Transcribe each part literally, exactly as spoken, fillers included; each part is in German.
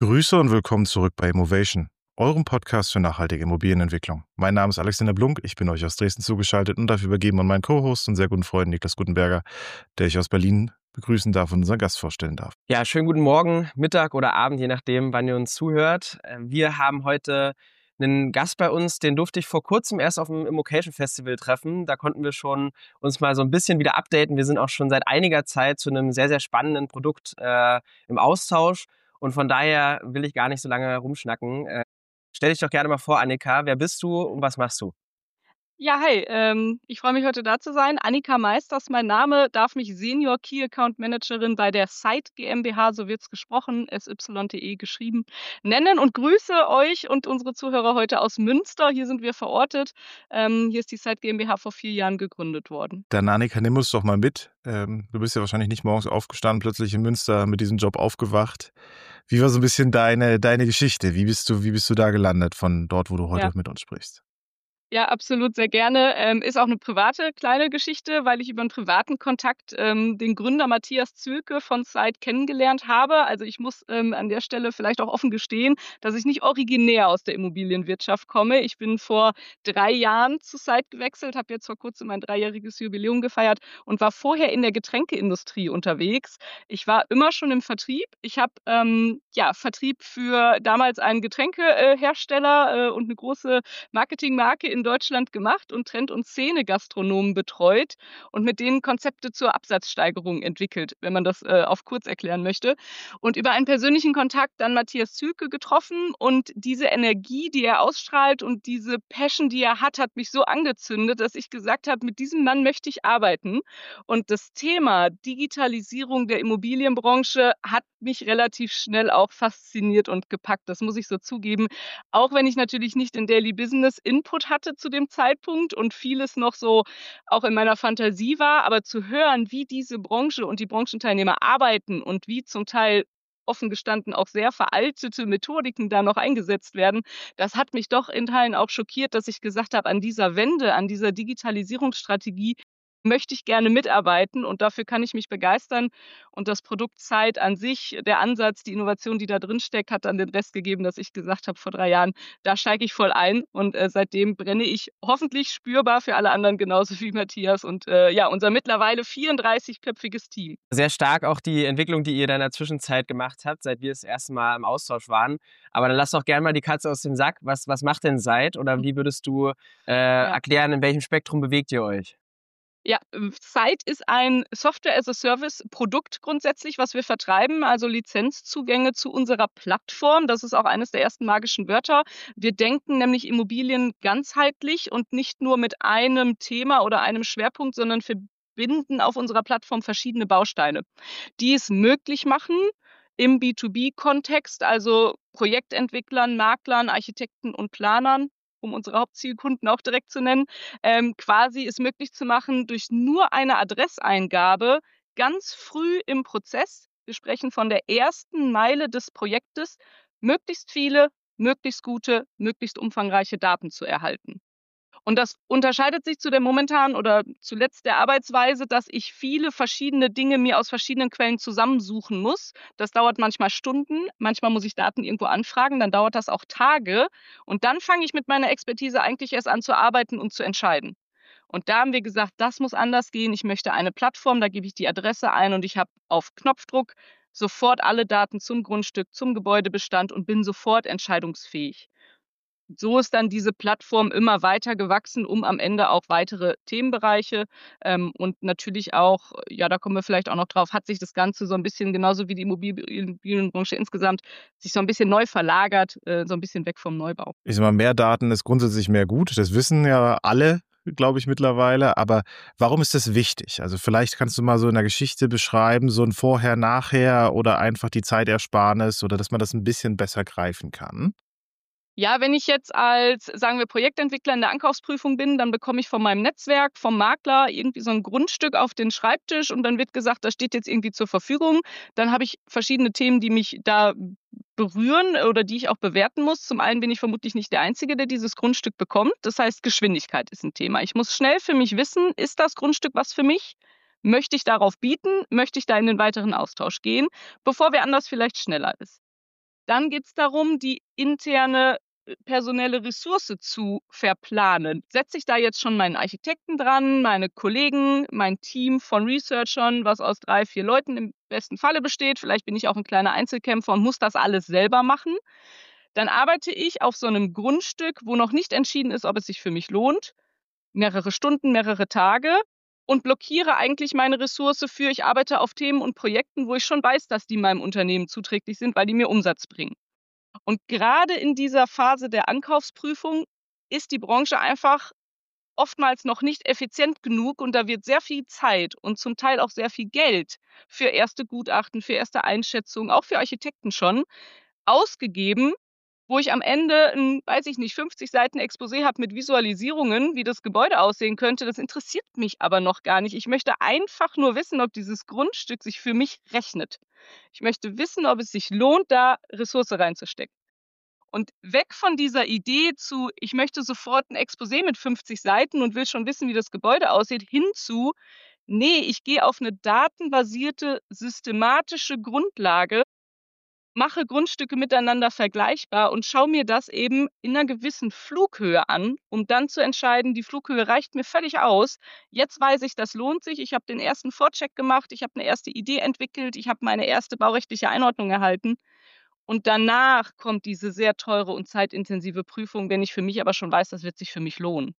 Grüße und willkommen zurück bei Immovation, eurem Podcast für nachhaltige Immobilienentwicklung. Mein Name ist Alexander Blunk, ich bin euch aus Dresden zugeschaltet und darf übergeben an meinen Co-Host und sehr guten Freund Niklas Gutenberger, der ich aus Berlin begrüßen darf und unseren Gast vorstellen darf. Ja, schönen guten Morgen, Mittag oder Abend, je nachdem, wann ihr uns zuhört. Äh, Wir haben heute einen Gast bei uns, den durfte ich vor kurzem erst auf dem Immocation Festival treffen. Da konnten wir schon uns mal so ein bisschen wieder updaten. Wir sind auch schon seit einiger Zeit zu einem sehr, sehr spannenden Produkt äh, im Austausch. Und von daher will ich gar nicht so lange rumschnacken. Äh, stell dich doch gerne mal vor, Annika. Wer bist du und was machst du? Ja, hi, ähm, ich freue mich, heute da zu sein. Annika Meister ist mein Name, darf mich Senior Key Account Managerin bei der Site GmbH, so wird's gesprochen, S Y T E geschrieben, nennen und grüße euch und unsere Zuhörer heute aus Münster. Hier sind wir verortet. Ähm, hier ist die Site GmbH vor vier Jahren gegründet worden. Dann Annika, nimm uns doch mal mit. Ähm, du bist ja wahrscheinlich nicht morgens aufgestanden, plötzlich in Münster mit diesem Job aufgewacht. Wie war so ein bisschen deine, deine Geschichte? Wie bist du, wie bist du da gelandet von dort, wo du heute Ja. mit uns sprichst? Ja, absolut, sehr gerne. Ähm, ist auch eine private kleine Geschichte, weil ich über einen privaten Kontakt, ähm, den Gründer Matthias Zülke von Site kennengelernt habe. Also, ich muss, ähm, an der Stelle vielleicht auch offen gestehen, dass ich nicht originär aus der Immobilienwirtschaft komme. Ich bin vor drei Jahren zu Site gewechselt, habe jetzt vor Kurzem mein dreijähriges Jubiläum gefeiert und war vorher in der Getränkeindustrie unterwegs. Ich war immer schon im Vertrieb. Ich habe, ähm, ja, Vertrieb für damals einen Getränkehersteller äh, Hersteller, äh, und eine große Marketingmarke in Deutschland gemacht und Trend- und Szene-Gastronomen betreut und mit denen Konzepte zur Absatzsteigerung entwickelt, wenn man das äh, auf kurz erklären möchte. Und über einen persönlichen Kontakt dann Matthias Zülke getroffen und diese Energie, die er ausstrahlt und diese Passion, die er hat, hat mich so angezündet, dass ich gesagt habe, mit diesem Mann möchte ich arbeiten. Und das Thema Digitalisierung der Immobilienbranche hat mich relativ schnell auch fasziniert und gepackt. Das muss ich so zugeben. Auch wenn ich natürlich nicht den Daily Business Input hatte zu dem Zeitpunkt und vieles noch so auch in meiner Fantasie war, aber zu hören, wie diese Branche und die Branchenteilnehmer arbeiten und wie zum Teil offen gestanden auch sehr veraltete Methodiken da noch eingesetzt werden, das hat mich doch in Teilen auch schockiert, dass ich gesagt habe, an dieser Wende, an dieser Digitalisierungsstrategie möchte ich gerne mitarbeiten und dafür kann ich mich begeistern. Und das Produkt Zeit an sich, der Ansatz, die Innovation, die da drin steckt, hat dann den Rest gegeben, dass ich gesagt habe vor drei Jahren, da steige ich voll ein und äh, seitdem brenne ich hoffentlich spürbar für alle anderen genauso wie Matthias und äh, ja, unser mittlerweile vierunddreißig-köpfiges Team. Sehr stark auch die Entwicklung, die ihr da in der Zwischenzeit gemacht habt, seit wir das erste Mal im Austausch waren. Aber dann lass doch gerne mal die Katze aus dem Sack. Was, was macht denn Site? Oder wie würdest du äh, Ja. erklären, in welchem Spektrum bewegt ihr euch? Ja, äh, Site ist ein Software-as-a-Service-Produkt grundsätzlich, was wir vertreiben, also Lizenzzugänge zu unserer Plattform. Das ist auch eines der ersten magischen Wörter. Wir denken nämlich Immobilien ganzheitlich und nicht nur mit einem Thema oder einem Schwerpunkt, sondern verbinden auf unserer Plattform verschiedene Bausteine, die es möglich machen, im B zwei B-Kontext, also Projektentwicklern, Maklern, Architekten und Planern, um unsere Hauptzielkunden auch direkt zu nennen, ähm, quasi es möglich zu machen, durch nur eine Adresseingabe ganz früh im Prozess, wir sprechen von der ersten Meile des Projektes, möglichst viele, möglichst gute, möglichst umfangreiche Daten zu erhalten. Und das unterscheidet sich zu der momentanen oder zuletzt der Arbeitsweise, dass ich viele verschiedene Dinge mir aus verschiedenen Quellen zusammensuchen muss. Das dauert manchmal Stunden, manchmal muss ich Daten irgendwo anfragen, dann dauert das auch Tage. Und dann fange ich mit meiner Expertise eigentlich erst an zu arbeiten und zu entscheiden. Und da haben wir gesagt, das muss anders gehen. Ich möchte eine Plattform, da gebe ich die Adresse ein und ich habe auf Knopfdruck sofort alle Daten zum Grundstück, zum Gebäudebestand und bin sofort entscheidungsfähig. So ist dann diese Plattform immer weiter gewachsen, um am Ende auch weitere Themenbereiche ähm, und natürlich auch, ja, da kommen wir vielleicht auch noch drauf, hat sich das Ganze so ein bisschen genauso wie die Immobilienbranche insgesamt sich so ein bisschen neu verlagert, äh, so ein bisschen weg vom Neubau. Ich sag mal, mehr Daten ist grundsätzlich mehr gut. Das wissen ja alle, glaube ich, mittlerweile. Aber warum ist das wichtig? Also vielleicht kannst du mal so in der Geschichte beschreiben, so ein Vorher, Nachher oder einfach die Zeitersparnis oder dass man das ein bisschen besser greifen kann. Ja, wenn ich jetzt als, sagen wir, Projektentwickler in der Ankaufsprüfung bin, dann bekomme ich von meinem Netzwerk, vom Makler irgendwie so ein Grundstück auf den Schreibtisch und dann wird gesagt, das steht jetzt irgendwie zur Verfügung. Dann habe ich verschiedene Themen, die mich da berühren oder die ich auch bewerten muss. Zum einen bin ich vermutlich nicht der Einzige, der dieses Grundstück bekommt. Das heißt, Geschwindigkeit ist ein Thema. Ich muss schnell für mich wissen, ist das Grundstück was für mich? Möchte ich darauf bieten? Möchte ich da in den weiteren Austausch gehen, bevor wer anders vielleicht schneller ist? Dann geht es darum, die interne äh, personelle Ressource zu verplanen. Setze ich da jetzt schon meinen Architekten dran, meine Kollegen, mein Team von Researchern, was aus drei, vier Leuten im besten Falle besteht. Vielleicht bin ich auch ein kleiner Einzelkämpfer und muss das alles selber machen. Dann arbeite ich auf so einem Grundstück, wo noch nicht entschieden ist, ob es sich für mich lohnt, mehrere Stunden, mehrere Tage, und blockiere eigentlich meine Ressource für, ich arbeite auf Themen und Projekten, wo ich schon weiß, dass die meinem Unternehmen zuträglich sind, weil die mir Umsatz bringen. Und gerade in dieser Phase der Ankaufsprüfung ist die Branche einfach oftmals noch nicht effizient genug und da wird sehr viel Zeit und zum Teil auch sehr viel Geld für erste Gutachten, für erste Einschätzungen, auch für Architekten schon ausgegeben, wo ich am Ende 'n, weiß ich nicht, fünfzig Seiten Exposé habe mit Visualisierungen, wie das Gebäude aussehen könnte. Das interessiert mich aber noch gar nicht. Ich möchte einfach nur wissen, ob dieses Grundstück sich für mich rechnet. Ich möchte wissen, ob es sich lohnt, da Ressource reinzustecken. Und weg von dieser Idee zu: „Ich möchte sofort 'n Exposé mit fünfzig Seiten und will schon wissen, wie das Gebäude aussieht“, hin zu: „Ne, ich gehe auf 'ne datenbasierte, systematische Grundlage, mache Grundstücke miteinander vergleichbar und schaue mir das eben in 'ner gewissen Flughöhe an, um dann zu entscheiden, die Flughöhe reicht mir völlig aus. Jetzt weiß ich, das lohnt sich. Ich habe den ersten Vorcheck gemacht, ich habe 'ne erste Idee entwickelt, ich habe meine erste baurechtliche Einordnung erhalten und danach kommt diese sehr teure und zeitintensive Prüfung, wenn ich für mich aber schon weiß, das wird sich für mich lohnen.“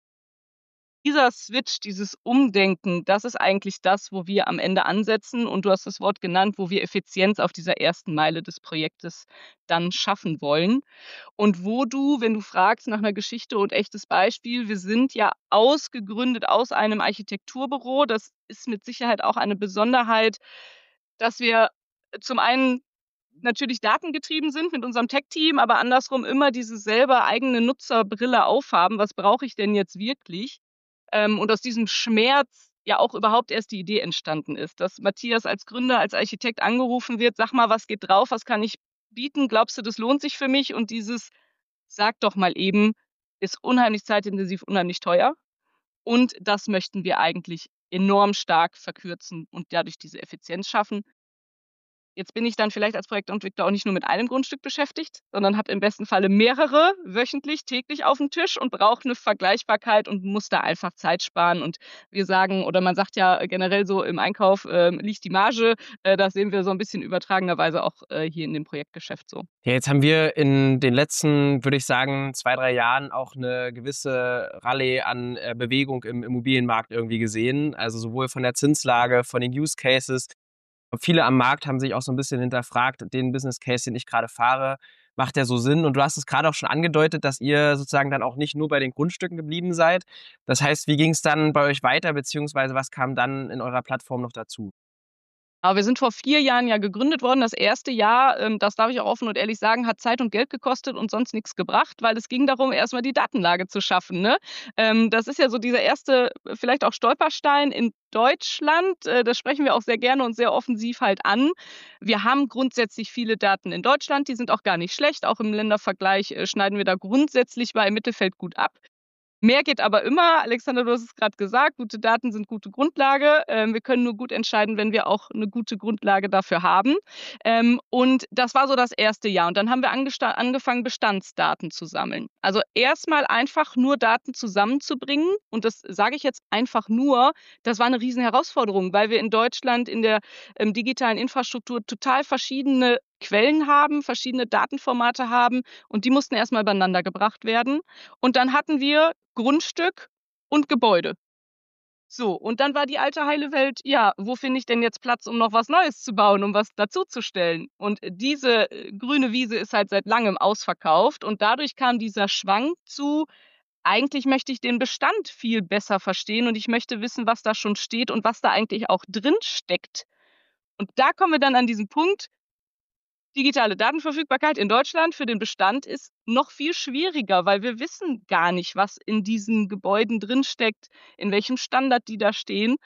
Dieser Switch, dieses Umdenken, das ist eigentlich das, wo wir am Ende ansetzen und du hast das Wort genannt, wo wir Effizienz auf dieser ersten Meile des Projektes dann schaffen wollen. Und wo du, wenn du fragst nach 'ner Geschichte und echtes Beispiel, wir sind ja ausgegründet aus einem Architekturbüro. Das ist mit Sicherheit auch eine Besonderheit, dass wir zum einen natürlich datengetrieben sind mit unserem Tech-Team, aber andersrum immer diese selber eigene Nutzerbrille aufhaben: „Was brauche ich denn jetzt wirklich?“ Ähm, und aus diesem Schmerz ja auch überhaupt erst die Idee entstanden ist, dass Matthias als Gründer, als Architekt angerufen wird: „Sag mal, was geht drauf? Was kann ich bieten? Glaubst du, das lohnt sich für mich?“ Und dieses: „Sag doch mal eben“, ist unheimlich zeitintensiv, unheimlich teuer. Und das möchten wir eigentlich enorm stark verkürzen und dadurch diese Effizienz schaffen. Jetzt bin ich dann vielleicht als Projektentwickler auch nicht nur mit einem Grundstück beschäftigt, sondern habe im besten Falle mehrere wöchentlich, täglich aufm Tisch und brauche 'ne Vergleichbarkeit und muss da einfach Zeit sparen. Und wir sagen oder man sagt ja generell so im Einkauf, ähm, liegt die Marge. Äh, das sehen wir so 'n bisschen übertragenerweise auch, äh, hier in dem Projektgeschäft so. Ja, jetzt haben wir in den letzten, würde ich sagen, zwei, drei Jahren auch 'ne gewisse Rallye an, äh, Bewegung im Immobilienmarkt irgendwie gesehen. Also, sowohl von der Zinslage, von den Use Cases. Viele am Markt haben sich auch so 'n bisschen hinterfragt: „Den Business Case, den ich grade fahre, macht der so Sinn?“ Und du hast es grade auch schon angedeutet, dass ihr sozusagen dann auch nicht nur bei den Grundstücken geblieben seid. Das heißt, wie ging's dann bei euch weiter, beziehungsweise was kam dann in eurer Plattform noch dazu? Aber wir sind vor vier Jahren ja gegründet worden. Das erste Jahr, ähm, das darf ich auch offen und ehrlich sagen, hat Zeit und Geld gekostet und sonst nix gebracht, weil es ging darum, erst mal die Datenlage zu schaffen, ne? Ähm, das ist ja so dieser erste, vielleicht auch Stolperstein in Deutschland. Äh, das sprechen wir auch sehr gerne und sehr offensiv halt an. Wir haben grundsätzlich viele Daten in Deutschland, die sind auch gar nicht schlecht. Auch im Ländervergleich, äh, schneiden wir da grundsätzlich bei Mittelfeld gut ab. Mehr geht aber immer. Alexander, du hast es grad gesagt, gute Daten sind gute Grundlage. Ähm, wir können nur gut entscheiden, wenn wir auch 'ne gute Grundlage dafür haben. Ähm, und das war so das erste Jahr. Und dann haben wir angesta angefangen, Bestandsdaten zu sammeln. Also, erst mal einfach nur Daten zusammenzubringen. Und das sage ich jetzt einfach nur, das war 'ne Riesenherausforderung, weil wir in Deutschland in der, ähm, digitalen Infrastruktur total verschiedene Quellen haben, verschiedene Datenformate haben und die mussten erst mal übereinander gebracht werden. Und dann hatten wir Grundstück und Gebäude. So, und dann war die alte heile Welt: „Ja, wo finde ich denn jetzt Platz, um noch was Neues zu bauen, um was dazuzustellen?“ Und diese, äh, grüne Wiese ist halt seit Langem ausverkauft und dadurch kam dieser Schwank zu: „Eigentlich möchte ich den Bestand viel besser verstehen und ich möchte wissen, was da schon steht und was da eigentlich auch drinsteckt.“ Und da kommen wir dann an diesen Punkt digitale Datenverfügbarkeit in Deutschland für den Bestand ist noch viel schwieriger, weil wir wissen gar nicht, was in diesen Gebäuden drinsteckt, in welchem Standard die da stehen.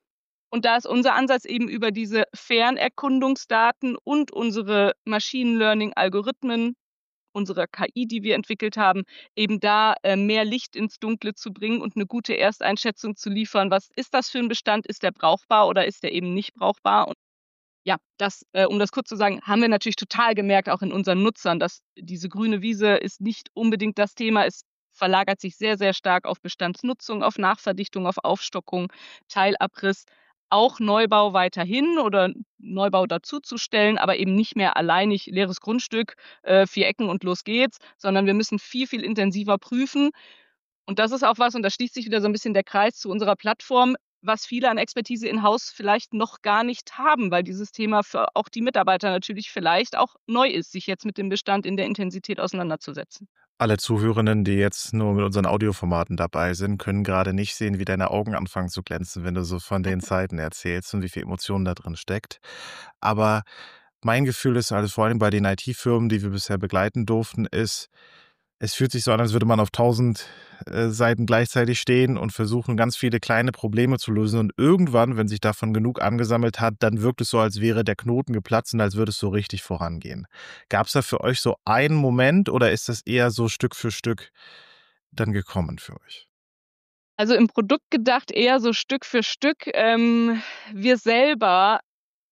Und da ist unser Ansatz eben über diese Fernerkundungsdaten und unsere Machine Learning Algorithmen, unsere K I, die wir entwickelt haben, eben da, äh, mehr Licht ins Dunkle zu bringen und 'ne gute Ersteinschätzung zu liefern. Was ist das für 'n Bestand? Ist der brauchbar oder ist der eben nicht brauchbar? Und Ja, das, äh, um das kurz zu sagen, haben wir natürlich total gemerkt, auch in unseren Nutzern, dass diese grüne Wiese ist nicht unbedingt das Thema. Es verlagert sich sehr, sehr stark auf Bestandsnutzung, auf Nachverdichtung, auf Aufstockung, Teilabriss, auch Neubau weiterhin oder Neubau dazuzustellen, aber eben nicht mehr alleinig leeres Grundstück, äh, vier Ecken und los geht's, sondern wir müssen viel, viel intensiver prüfen. Und das ist auch was, und da schließt sich wieder so ein bisschen der Kreis zu unserer Plattform, was viele an Expertise in-house vielleicht noch gar nicht haben, weil dieses Thema für auch die Mitarbeiter natürlich vielleicht auch neu ist, sich jetzt mit dem Bestand in der Intensität auseinanderzusetzen. Alle Zuhörenden, die jetzt nur mit unseren Audioformaten dabei sind, können gerade nicht sehen, wie deine Augen anfangen zu glänzen, wenn du so von den Zeiten erzählst und wie viel Emotionen da drin steckt. Aber mein Gefühl ist, also vor allem bei den I T-Firmen, die wir bisher begleiten durften, ist, es fühlt sich so an, als würde man auf tausend äh, Seiten gleichzeitig stehen und versuchen, ganz viele kleine Probleme zu lösen. Und irgendwann, wenn sich davon genug angesammelt hat, dann wirkt es so, als wäre der Knoten geplatzt und als würde es so richtig vorangehen. Gab es da für euch so einen Moment oder ist das eher so Stück für Stück dann gekommen für euch? Also im Produkt gedacht eher so Stück für Stück. Ähm, wir selber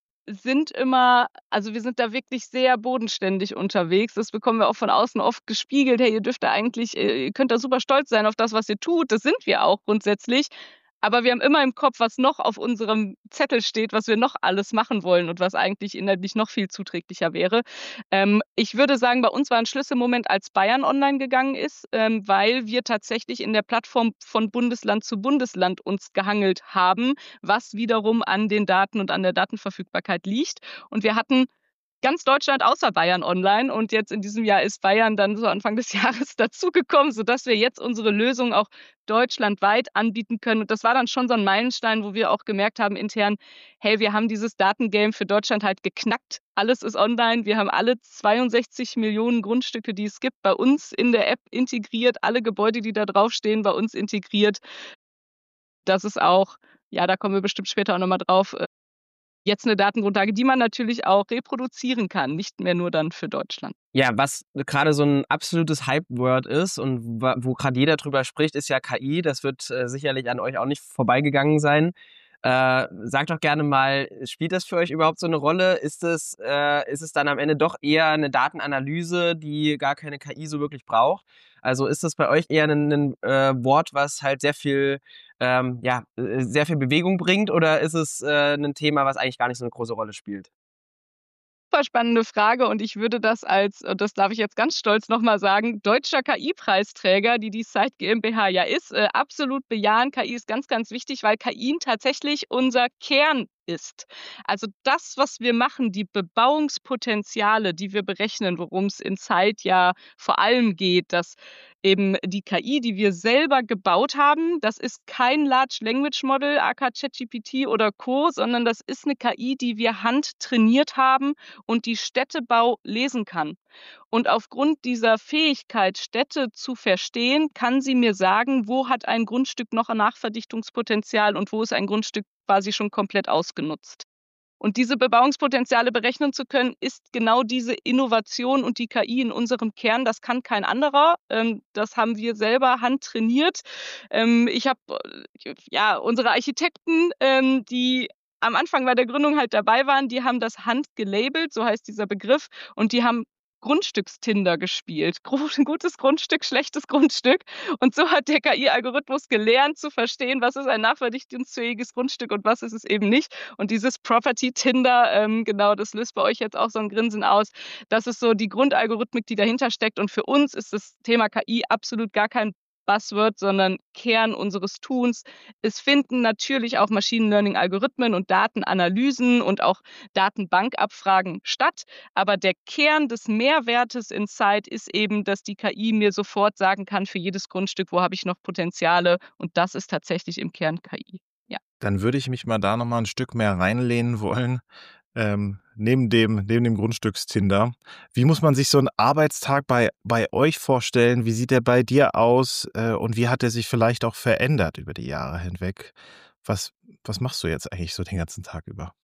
sind immer also wir sind da wirklich sehr bodenständig unterwegs. Das bekommen wir auch von außen oft gespiegelt: „Hey, ihr dürft da eigentlich äh, ihr könnt da super stolz sein auf das, was ihr tut." Das sind wir auch grundsätzlich. Aber wir haben immer im Kopf, was noch auf unserem Zettel steht, was wir noch alles machen wollen und was eigentlich inhaltlich noch viel zuträglicher wäre. Ähm, ich würde sagen, bei uns war ein Schlüsselmoment, als Bayern online gegangen ist, ähm, weil wir tatsächlich in der Plattform von Bundesland zu Bundesland uns gehangelt haben, was wiederum an den Daten und an der Datenverfügbarkeit liegt. Und wir hatten ganz Deutschland außer Bayern online, und jetzt in diesem Jahr ist Bayern dann so Anfang des Jahres dazugekommen, sodass wir jetzt unsere Lösung auch deutschlandweit anbieten können. Und das war dann schon so ein Meilenstein, wo wir auch gemerkt haben intern: „Hey, wir haben dieses Datengame für Deutschland halt geknackt. Alles ist online. Wir haben alle zweiundsechzig Millionen Grundstücke, die es gibt, bei uns in der App integriert, alle Gebäude, die da draufstehen, bei uns integriert." Das ist auch, ja, da kommen wir bestimmt später auch noch mal drauf, äh, jetzt 'ne Datengrundlage, die man natürlich auch reproduzieren kann, nicht mehr nur dann für Deutschland. Ja, was gerade so ein absolutes Hype-Word ist und wa wo gerade jeder drüber spricht, ist ja K I. Das wird, äh, sicherlich an euch auch nicht vorbeigegangen sein. Äh, sagt doch gerne mal, spielt das für euch überhaupt so eine Rolle? Ist es äh, ist es dann am Ende doch eher eine Datenanalyse, die gar keine K I so wirklich braucht? Also, ist das bei euch eher ein 'nen, äh, Wort, was halt sehr viel ähm, ja, äh, sehr viel Bewegung bringt, oder ist es, äh, 'nen Thema, was eigentlich gar nicht so eine große Rolle spielt? Super spannende Frage, und ich würde das als, und das darf ich jetzt ganz stolz noch mal sagen, deutscher K I-Preisträger, die die Site GmbH ja ist, äh, absolut bejahen. K I ist ganz, ganz wichtig, weil K I tatsächlich unser Kern ist. Also das, was wir machen, die Bebauungspotenziale, die wir berechnen, worum es in Zeit ja vor allem geht, dass eben die K I, die wir selber gebaut haben, das ist kein Large Language Model, aka ChatGPT oder Co., sondern das ist eine K I, die wir handtrainiert haben und die Städtebau lesen kann. Und aufgrund dieser Fähigkeit, Städte zu verstehen, kann sie mir sagen, wo hat ein Grundstück noch ein Nachverdichtungspotenzial und wo ist ein Grundstück quasi schon komplett ausgenutzt. Und diese Bebauungspotenziale berechnen zu können, ist genau diese Innovation und die K I in unserem Kern. Das kann kein anderer. Ähm, das haben wir selber handtrainiert. Ähm, ich habe, äh, ja, unsere Architekten, ähm, die am Anfang bei der Gründung halt dabei waren, die haben das handgelabelt, so heißt dieser Begriff, und die haben Grundstückstinder gespielt. Gru gutes Grundstück, schlechtes Grundstück. Und so hat der K I-Algorithmus gelernt zu verstehen, was ist ein nachverdichtungsfähiges Grundstück und was ist es eben nicht. Und dieses Property Tinder, ähm, genau, das löst bei euch jetzt auch so ein Grinsen aus. Das ist so die Grundalgorithmik, die dahinter steckt. Und für uns ist das Thema K I absolut gar kein Buzzword, sondern Kern unseres Tuns. Es finden natürlich auch Machine Learning Algorithmen und Datenanalysen und auch Datenbankabfragen statt. Aber der Kern des Mehrwertes in Zeit ist eben, dass die K I mir sofort sagen kann, für jedes Grundstück, wo habe ich noch Potenziale. Und das ist tatsächlich im Kern K I. Ja. Dann würde ich mich mal da noch mal ein Stück mehr reinlehnen wollen, ähm, neben dem neben dem Grundstückstinder. Wie muss man sich so 'n Arbeitstag bei bei euch vorstellen? Wie sieht der bei dir aus, äh, und wie hat er sich vielleicht auch verändert über die Jahre hinweg? Was was machst du jetzt eigentlich so den ganzen Tag über?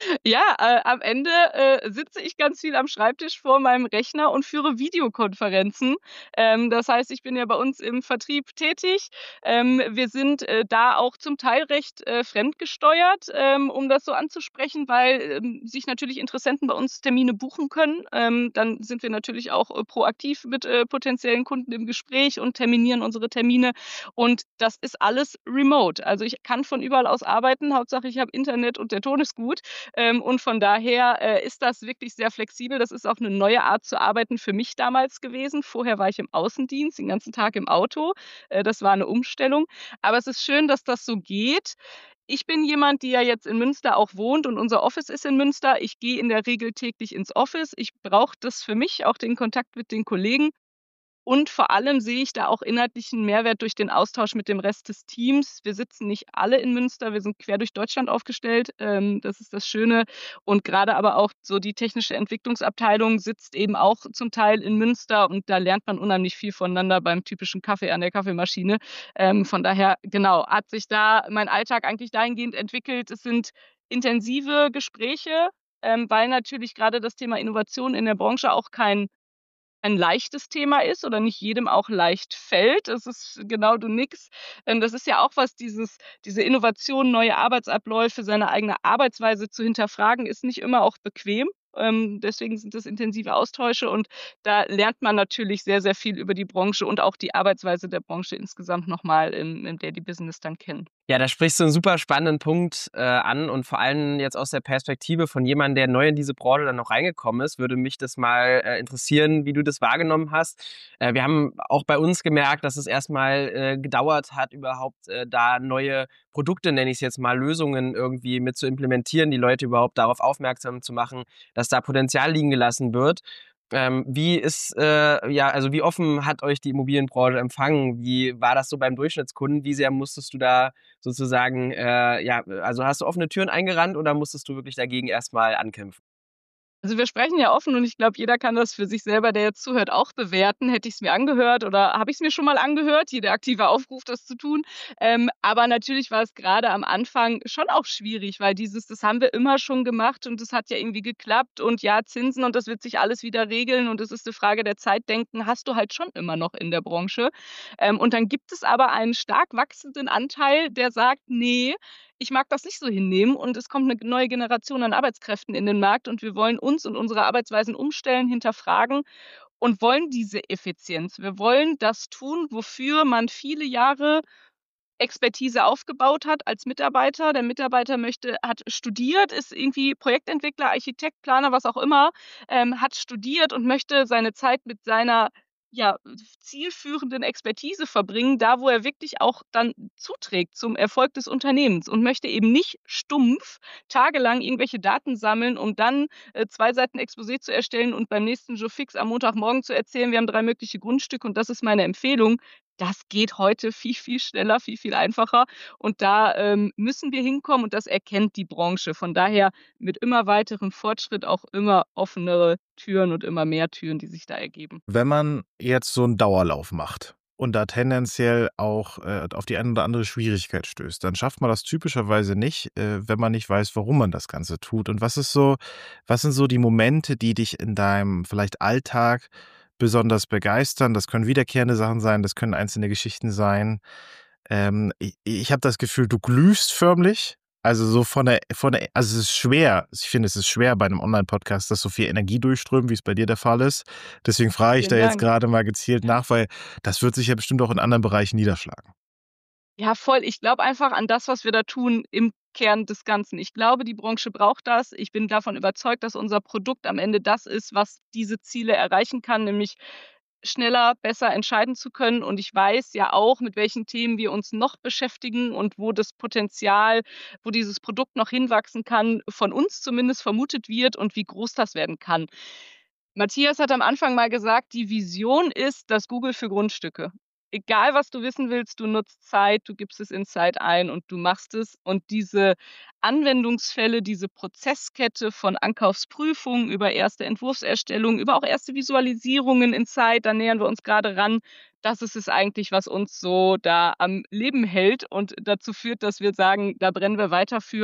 Ja, äh, am Ende, äh, sitze ich ganz viel am Schreibtisch vor meinem Rechner und führe Videokonferenzen. Ähm, das heißt, ich bin ja bei uns im Vertrieb tätig. Ähm, wir sind, äh, da auch zum Teil recht, äh, fremdgesteuert, ähm, um das so anzusprechen, weil, ähm, sich natürlich Interessenten bei uns Termine buchen können. Ähm, dann sind wir natürlich auch, äh, proaktiv mit, äh, potenziellen Kunden im Gespräch und terminieren unsere Termine. Und das ist alles remote. Also, ich kann von überall aus arbeiten. Hauptsache, ich habe Internet und der Ton ist gut. Ähm, und von daher, äh, ist das wirklich sehr flexibel. Das ist auch 'ne neue Art zu arbeiten für mich damals gewesen. Vorher war ich im Außendienst, den ganzen Tag im Auto. Äh, das war 'ne Umstellung. Aber es ist schön, dass das so geht. Ich bin jemand, die ja jetzt in Münster auch wohnt und unser Office ist in Münster. Ich gehe in der Regel täglich ins Office. Ich brauche das für mich, auch den Kontakt mit den Kollegen. Und vor allem sehe ich da auch inhaltlichen Mehrwert durch den Austausch mit dem Rest des Teams. Wir sitzen nicht alle in Münster, wir sind quer durch Deutschland aufgestellt. Ähm, das ist das Schöne. Und gerade aber auch so die technische Entwicklungsabteilung sitzt eben auch zum Teil in Münster und da lernt man unheimlich viel voneinander beim typischen Kaffee an der Kaffeemaschine. Ähm, von daher, genau, hat sich da mein Alltag eigentlich dahingehend entwickelt. Es sind intensive Gespräche, ähm, weil natürlich gerade das Thema Innovation in der Branche auch kein ein leichtes Thema ist oder nicht jedem auch leicht fällt. Das ist genau, du nickst. Ähm, das ist ja auch was, dieses diese Innovation, neue Arbeitsabläufe, seine eigene Arbeitsweise zu hinterfragen, ist nicht immer auch bequem. Ähm, deswegen sind das intensive Austausche und da lernt man natürlich sehr, sehr viel über die Branche und auch die Arbeitsweise der Branche insgesamt noch mal im im Daily Business dann kennen. Ja, da sprichst du 'n super spannenden Punkt, äh, an und vor allem jetzt aus der Perspektive von jemandem, der neu in diese Branche dann noch reingekommen ist, würde mich das mal, äh, interessieren, wie du das wahrgenommen hast. Äh, wir haben auch bei uns gemerkt, dass es erst mal, äh, gedauert hat, überhaupt, äh, da neue Produkte, nenne ich's jetzt mal, Lösungen irgendwie mit zu implementieren, die Leute überhaupt darauf aufmerksam zu machen, dass da Potenzial liegen gelassen wird. Ähm, wie ist, äh ja, also wie offen hat euch die Immobilienbranche empfangen? Wie war das so beim Durchschnittskunden? Wie sehr musstest du da sozusagen, äh, ja, also hast du offene Türen eingerannt oder musstest du wirklich dagegen erst mal ankämpfen? Also, wir sprechen ja offen und ich glaube, jeder kann das für sich selber, der jetzt zuhört, auch bewerten. Hätte ich's mir angehört oder habe ich's mir schon mal angehört? Hier der aktive Aufruf, das zu tun. Ähm, aber natürlich war es grade am Anfang schon auch schwierig, weil dieses das haben wir immer schon gemacht und das hat ja irgendwie geklappt und ja, Zinsen und das wird sich alles wieder regeln und es ist 'ne Frage der Zeit denken, hast du halt schon immer noch in der Branche. Ähm, und dann gibt es aber einen stark wachsenden Anteil, der sagt: „Ne, ich mag das nicht so hinnehmen und es kommt 'ne neue Generation an Arbeitskräften in den Markt und wir wollen uns und unsere Arbeitsweisen umstellen, hinterfragen und wollen diese Effizienz. Wir wollen das tun, wofür man viele Jahre Expertise aufgebaut hat als Mitarbeiter. Der Mitarbeiter möchte hat studiert, ist irgendwie Projektentwickler, Architekt, Planer, was auch immer, ähm, hat studiert und möchte seine Zeit mit seiner, ja, zielführenden Expertise verbringen, da, wo er wirklich auch dann zuträgt zum Erfolg des Unternehmens und möchte eben nicht stumpf tagelang irgendwelche Daten sammeln, um dann, äh, zwei Seiten Exposé zu erstellen und beim nächsten Jour fixe am Montagmorgen zu erzählen: „Wir haben drei mögliche Grundstücke und das ist meine Empfehlung.“ Das geht heute viel, viel schneller, viel, viel einfacher und da, ähm, müssen wir hinkommen und das erkennt die Branche. Von daher mit immer weiterem Fortschritt auch immer offenere Türen und immer mehr Türen, die sich da ergeben. Wenn man jetzt so 'n Dauerlauf macht und da tendenziell auch, äh, auf die eine oder andere Schwierigkeit stößt, dann schafft man das typischerweise nicht, äh, wenn man nicht weiß, warum man das Ganze tut. Und was ist so was sind so die Momente, die dich in deinem vielleicht Alltag besonders begeistern? Das können wiederkehrende Sachen sein, das können einzelne Geschichten sein. Ähm, i ich habe das Gefühl, du glühst förmlich. Also, so von der von der also, es ist schwer. Ich finde, es ist schwer bei 'nem Onlinepodcast, dass so viel Energie durchströmt, wie's bei dir der Fall ist. Deswegen frage ich Vielen da jetzt Dank. grade mal gezielt nach, weil das wird sich ja bestimmt auch in anderen Bereichen niederschlagen. Ja, voll. Ich glaube einfach an das, was wir da tun im Kern des Ganzen. Ich glaube, die Branche braucht das. Ich bin davon überzeugt, dass unser Produkt am Ende das ist, was diese Ziele erreichen kann, nämlich schneller, besser entscheiden zu können. Und ich weiß ja auch, mit welchen Themen wir uns noch beschäftigen und wo das Potenzial wo dieses Produkt noch hinwachsen kann, von uns zumindest vermutet wird und wie groß das werden kann. Matthias hat am Anfang mal gesagt: „Die Vision ist das Google für Grundstücke.“ Egal, was du wissen willst, du nutzt Zeit, du gibst es in Zeit ein und du machst es. Und diese Anwendungsfälle, diese Prozesskette von Ankaufsprüfung über erste Entwurfserstellung, über auch erste Visualisierungen in Zeit, da nähern wir uns grade ran. Das ist es eigentlich, was uns so da am Leben hält und dazu führt, dass wir sagen: „Da brennen wir weiter für“,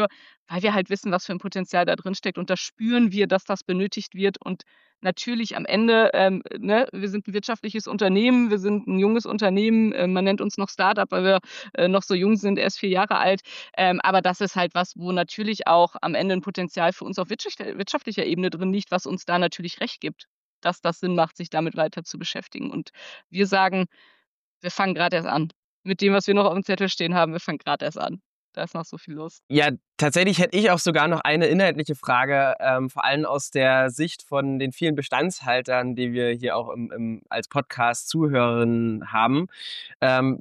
weil wir halt wissen, was für ein Potenzial da drin steckt und da spüren wir, dass das benötigt wird und natürlich am Ende, ähm, ne, wir sind ein wirtschaftliches Unternehmen, wir sind ein junges Unternehmen, äh, man nennt uns noch Start-up, weil wir äh, noch so jung sind, erst vier Jahre alt, ähm, aber das ist halt was, wo natürlich auch am Ende ein Potenzial für uns auf wirtschaft- wirtschaftlicher Ebene drin liegt, was uns da natürlich recht gibt, dass das Sinn macht, sich damit weiter zu beschäftigen. Und wir sagen, wir fangen gerade erst an. Mit dem, was wir noch auf dem Zettel stehen haben, wir fangen gerade erst an. Da ist noch so viel los. Ja, tatsächlich hätte ich auch sogar noch eine inhaltliche Frage, ähm, vor allem aus der Sicht von den vielen Bestandshaltern, die wir hier auch im, im, als Podcast-Zuhörerinnen haben. Ähm,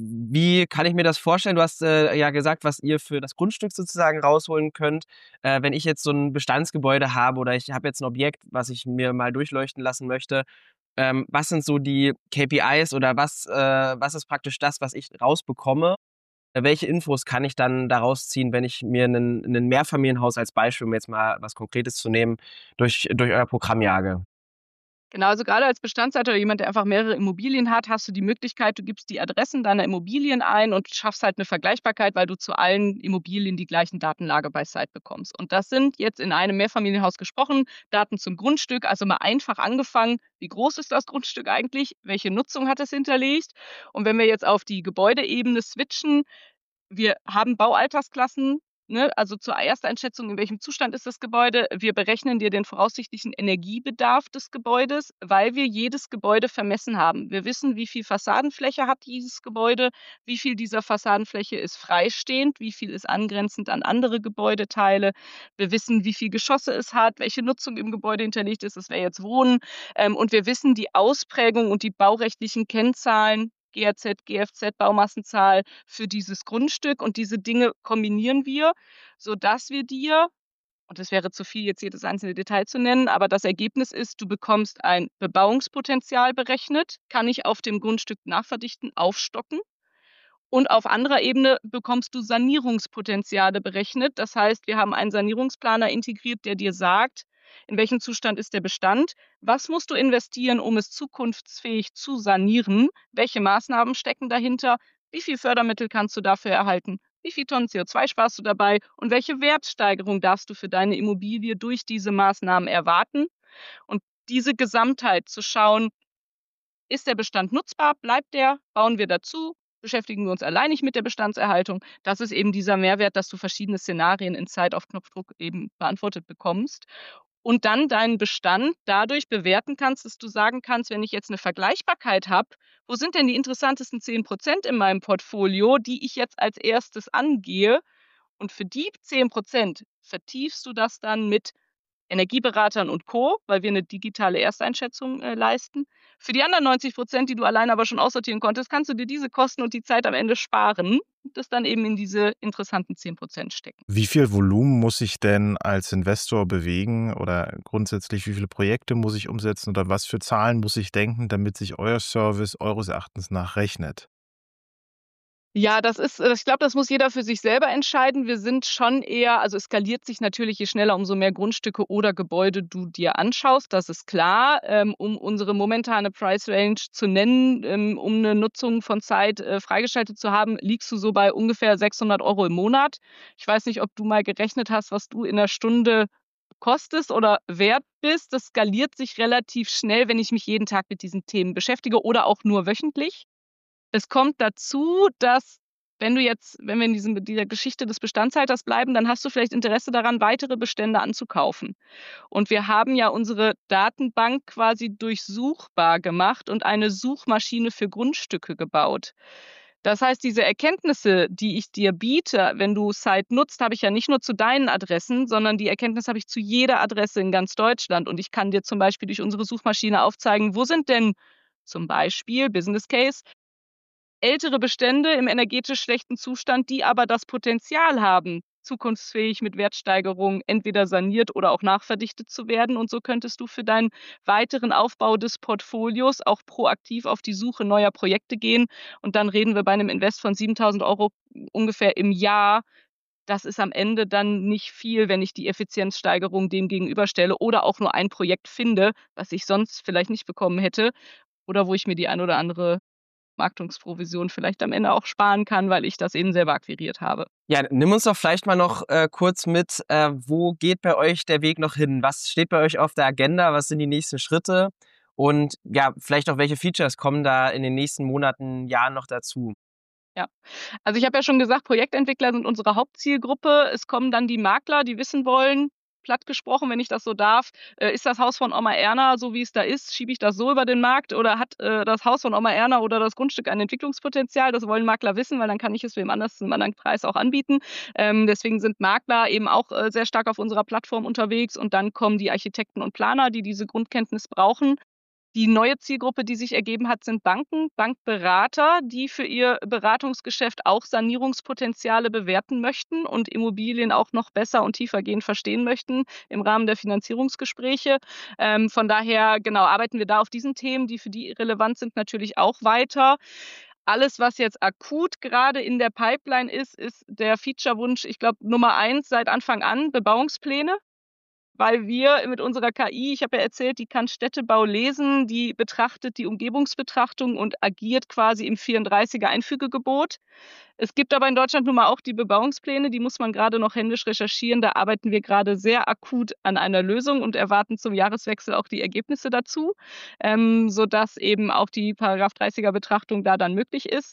wie kann ich mir das vorstellen? Du hast äh, ja gesagt, was ihr für das Grundstück sozusagen rausholen könnt. Äh, wenn ich jetzt so ein Bestandsgebäude habe oder ich habe jetzt ein Objekt, was ich mir mal durchleuchten lassen möchte, ähm, was sind so die K P Is oder was, äh, was ist praktisch das, was ich rausbekomme? Äh, Welche Infos kann ich dann daraus ziehen, wenn ich mir einen, einen Mehrfamilienhaus als Beispiel, um jetzt mal was Konkretes zu nehmen, durch, durch euer Programm jage? Genau, also gerade als Bestandshalter oder jemand, der einfach mehrere Immobilien hat, hast du die Möglichkeit, du gibst die Adressen deiner Immobilien ein und schaffst halt eine Vergleichbarkeit, weil du zu allen Immobilien die gleichen Datenlage bei Site bekommst. Und das sind jetzt in einem Mehrfamilienhaus gesprochen, Daten zum Grundstück, also mal einfach angefangen, wie groß ist das Grundstück eigentlich, welche Nutzung hat es hinterlegt? Und wenn wir jetzt auf die Gebäudeebene switchen, wir haben Baualtersklassen, ne, also zur Ersteinschätzung, in welchem Zustand ist das Gebäude. Wir berechnen dir den voraussichtlichen Energiebedarf des Gebäudes, weil wir jedes Gebäude vermessen haben. Wir wissen, wie viel Fassadenfläche hat dieses Gebäude, wie viel dieser Fassadenfläche ist freistehend, wie viel ist angrenzend an andere Gebäudeteile. Wir wissen, wie viel Geschosse es hat, welche Nutzung im Gebäude hinterlegt ist, das wäre jetzt Wohnen. Ähm, und wir wissen die Ausprägung und die baurechtlichen Kennzahlen, G R Z, G F Z, Baumassenzahl für dieses Grundstück und diese Dinge kombinieren wir, sodass wir dir, und es wäre zu viel, jetzt jedes einzelne Detail zu nennen, aber das Ergebnis ist, du bekommst ein Bebauungspotenzial berechnet, kann ich auf dem Grundstück nachverdichten, aufstocken. Und auf anderer Ebene bekommst du Sanierungspotenziale berechnet. Das heißt, wir haben einen Sanierungsplaner integriert, der dir sagt, in welchem Zustand ist der Bestand, was musst du investieren, um es zukunftsfähig zu sanieren, welche Maßnahmen stecken dahinter, wie viel Fördermittel kannst du dafür erhalten, wie viel Tonnen C O zwei sparst du dabei und welche Wertsteigerung darfst du für deine Immobilie durch diese Maßnahmen erwarten. Und diese Gesamtheit zu schauen, ist der Bestand nutzbar? Bleibt der? Bauen wir dazu? Beschäftigen wir uns alleinig mit der Bestandserhaltung? Das ist eben dieser Mehrwert, dass du verschiedene Szenarien in Zeit auf Knopfdruck eben beantwortet bekommst. Und dann deinen Bestand dadurch bewerten kannst, dass du sagen kannst, wenn ich jetzt eine Vergleichbarkeit habe, wo sind denn die interessantesten zehn Prozent in meinem Portfolio, die ich jetzt als erstes angehe? Und für die zehn Prozent vertiefst du das dann mit Energieberatern und Co., weil wir eine digitale Ersteinschätzung äh, leisten. Für die anderen neunzig Prozent, die du alleine aber schon aussortieren konntest, kannst du dir diese Kosten und die Zeit am Ende sparen und das dann eben in diese interessanten zehn Prozent stecken. Wie viel Volumen muss ich denn als Investor bewegen oder grundsätzlich wie viele Projekte muss ich umsetzen oder was für Zahlen muss ich denken, damit sich euer Service eures Erachtens nach rechnet? Ja, das ist äh, ich glaube, das muss jeder für sich selber entscheiden. Wir sind schon eher, also es skaliert sich natürlich, je schneller, umso mehr Grundstücke oder Gebäude du dir anschaust, das ist klar. Ähm, um unsere momentane Price Range zu nennen, ähm, um eine Nutzung von Zeit äh, freigeschaltet zu haben, liegst du so bei ungefähr sechshundert Euro im Monat. Ich weiß nicht, ob du mal gerechnet hast, was du in der Stunde kostest oder wert bist. Das skaliert sich relativ schnell, wenn ich mich jeden Tag mit diesen Themen beschäftige oder auch nur wöchentlich. Es kommt dazu, dass, wenn du jetzt wenn wir in diesem dieser Geschichte des Bestandshalters bleiben, dann hast du vielleicht Interesse daran, weitere Bestände anzukaufen. Und wir haben ja unsere Datenbank quasi durchsuchbar gemacht und eine Suchmaschine für Grundstücke gebaut. Das heißt, diese Erkenntnisse, die ich dir biete, wenn du Site nutzt, habe ich ja nicht nur zu deinen Adressen, sondern die Erkenntnis habe ich zu jeder Adresse in ganz Deutschland. Und ich kann dir zum Beispiel durch unsere Suchmaschine aufzeigen, wo sind denn zum Beispiel Business Case ältere Bestände im energetisch schlechten Zustand, die aber das Potenzial haben, zukunftsfähig mit Wertsteigerung entweder saniert oder auch nachverdichtet zu werden. Und so könntest du für deinen weiteren Aufbau des Portfolios auch proaktiv auf die Suche neuer Projekte gehen. Und dann reden wir bei einem Invest von siebentausend Euro ungefähr im Jahr. Das ist am Ende dann nicht viel, wenn ich die Effizienzsteigerung dem gegenüberstelle oder auch nur ein Projekt finde, was ich sonst vielleicht nicht bekommen hätte oder wo ich mir die ein oder andere Vermarktungsprovision vielleicht am Ende auch sparen kann, weil ich das eben selber akquiriert habe. Ja, nimm uns doch vielleicht mal noch äh, kurz mit, äh, wo geht bei euch der Weg noch hin? Was steht bei euch auf der Agenda? Was sind die nächsten Schritte? Und ja, vielleicht auch welche Features kommen da in den nächsten Monaten, Jahren noch dazu? Ja, also ich habe ja schon gesagt, Projektentwickler sind unsere Hauptzielgruppe. Es kommen dann die Makler, die wissen wollen, platt gesprochen, wenn ich das so darf, äh, ist das Haus von Oma Erna, so wie es da ist, schiebe ich das so über den Markt oder hat äh, das Haus von Oma Erna oder das Grundstück ein Entwicklungspotenzial? Das wollen Makler wissen, weil dann kann ich es wem anders zu einem anderen Preis auch anbieten. Ähm, deswegen sind Makler eben auch äh, sehr stark auf unserer Plattform unterwegs und dann kommen die Architekten und Planer, die diese Grundkenntnis brauchen. Die neue Zielgruppe, die sich ergeben hat, sind Banken, Bankberater, die für ihr Beratungsgeschäft auch Sanierungspotenziale bewerten möchten und Immobilien auch noch besser und tiefergehend verstehen möchten im Rahmen der Finanzierungsgespräche. Ähm, von daher, genau, arbeiten wir da auf diesen Themen, die für die relevant sind, natürlich auch weiter. Alles, was jetzt akut gerade in der Pipeline ist, ist der Feature-Wunsch, ich glaube, Nummer eins seit Anfang an, Bebauungspläne. Weil wir mit unserer K I, ich habe ja erzählt, die kann Städtebau lesen, die betrachtet die Umgebungsbetrachtung und agiert quasi im vierunddreißiger Einfügegebot. Es gibt aber in Deutschland nun mal auch die Bebauungspläne, die muss man gerade noch händisch recherchieren. Da arbeiten wir gerade sehr akut an einer Lösung und erwarten zum Jahreswechsel auch die Ergebnisse dazu, ähm, sodass eben auch die Paragraph dreißiger Betrachtung da dann möglich ist.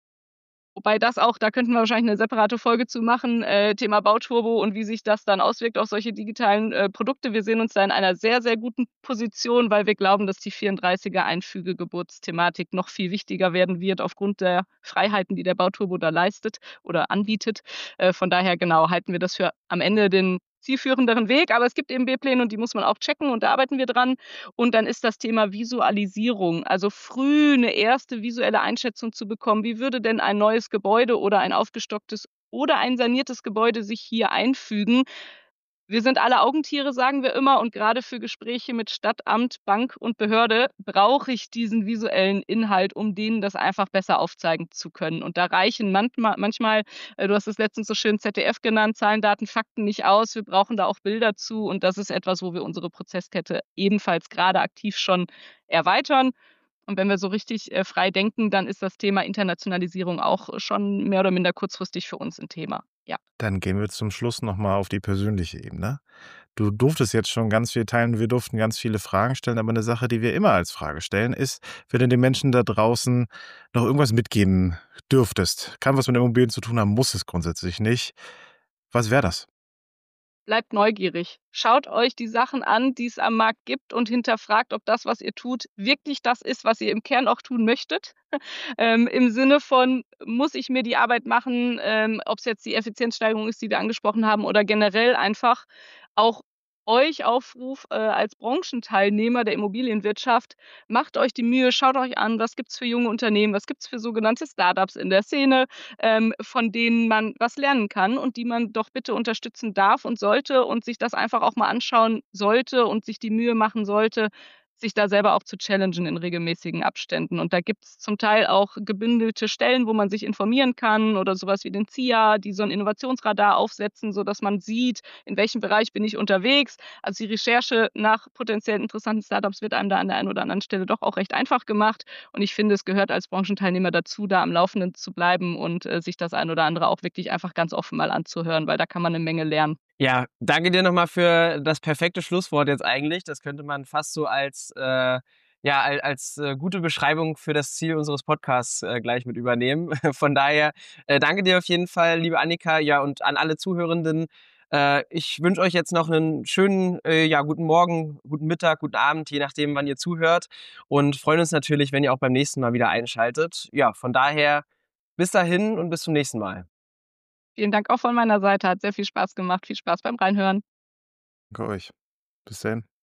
Wobei das auch, da könnten wir wahrscheinlich eine separate Folge zu machen, äh, Thema Bauturbo und wie sich das dann auswirkt auf solche digitalen äh, Produkte. Wir sehen uns da in einer sehr, sehr guten Position, weil wir glauben, dass die vierunddreißiger Einfügegeburtsthematik noch viel wichtiger werden wird aufgrund der Freiheiten, die der Bauturbo da leistet oder anbietet. Äh, von daher genau halten wir das für am Ende den zielführenderen Weg, aber es gibt eben B-Pläne und die muss man auch checken und da arbeiten wir dran. Und dann ist das Thema Visualisierung, also früh eine erste visuelle Einschätzung zu bekommen. Wie würde denn ein neues Gebäude oder ein aufgestocktes oder ein saniertes Gebäude sich hier einfügen? Wir sind alle Augentiere, sagen wir immer, und gerade für Gespräche mit Stadt, Amt, Bank und Behörde brauche ich diesen visuellen Inhalt, um denen das einfach besser aufzeigen zu können. Und da reichen manchmal, manchmal, äh, du hast es letztens so schön Z D F genannt, Zahlen, Daten, Fakten nicht aus. Wir brauchen da auch Bilder zu und das ist etwas, wo wir unsere Prozesskette ebenfalls gerade aktiv schon erweitern. Und wenn wir so richtig äh, frei denken, dann ist das Thema Internationalisierung auch schon mehr oder minder kurzfristig für uns ein Thema. Ja. Dann gehen wir zum Schluss nochmal auf die persönliche Ebene. Du durftest jetzt schon ganz viel teilen, wir durften ganz viele Fragen stellen, aber eine Sache, die wir immer als Frage stellen, ist, wenn du den Menschen da draußen noch irgendwas mitgeben dürftest, kann was mit Immobilien zu tun haben, muss es grundsätzlich nicht. Was wäre das? Bleibt neugierig. Schaut euch die Sachen an, die es am Markt gibt und hinterfragt, ob das, was ihr tut, wirklich das ist, was ihr im Kern auch tun möchtet. Ähm, Im Sinne von, muss ich mir die Arbeit machen, ähm, ob es jetzt die Effizienzsteigerung ist, die wir angesprochen haben, oder generell einfach auch euch Aufruf äh, als Branchenteilnehmer der Immobilienwirtschaft, macht euch die Mühe, schaut euch an, was gibt's für junge Unternehmen, was gibt's für sogenannte Startups in der Szene, ähm, von denen man was lernen kann und die man doch bitte unterstützen darf und sollte und sich das einfach auch mal anschauen sollte und sich die Mühe machen sollte, sich da selber auch zu challengen in regelmäßigen Abständen. Und da gibt's zum Teil auch gebündelte Stellen, wo man sich informieren kann oder sowas wie den Z I A, die so ein Innovationsradar aufsetzen, sodass man sieht, in welchem Bereich bin ich unterwegs. Also die Recherche nach potenziell interessanten Startups wird einem da an der einen oder anderen Stelle doch auch recht einfach gemacht. Und ich finde, es gehört als Branchenteilnehmer dazu, da am Laufenden zu bleiben und äh, sich das ein oder andere auch wirklich einfach ganz offen mal anzuhören, weil da kann man eine Menge lernen. Ja, danke dir nochmal für das perfekte Schlusswort jetzt eigentlich. Das könnte man fast so als, äh, ja, als, als äh, gute Beschreibung für das Ziel unseres Podcasts äh, gleich mit übernehmen. Von daher äh, danke dir auf jeden Fall, liebe Annika, ja, und an alle Zuhörenden. Äh, ich wünsche euch jetzt noch einen schönen, äh, ja, guten Morgen, guten Mittag, guten Abend, je nachdem, wann ihr zuhört. Und freuen uns natürlich, wenn ihr auch beim nächsten Mal wieder einschaltet. Ja, von daher bis dahin und bis zum nächsten Mal. Vielen Dank auch von meiner Seite. Hat sehr viel Spaß gemacht. Viel Spaß beim Reinhören. Danke euch. Bis dann.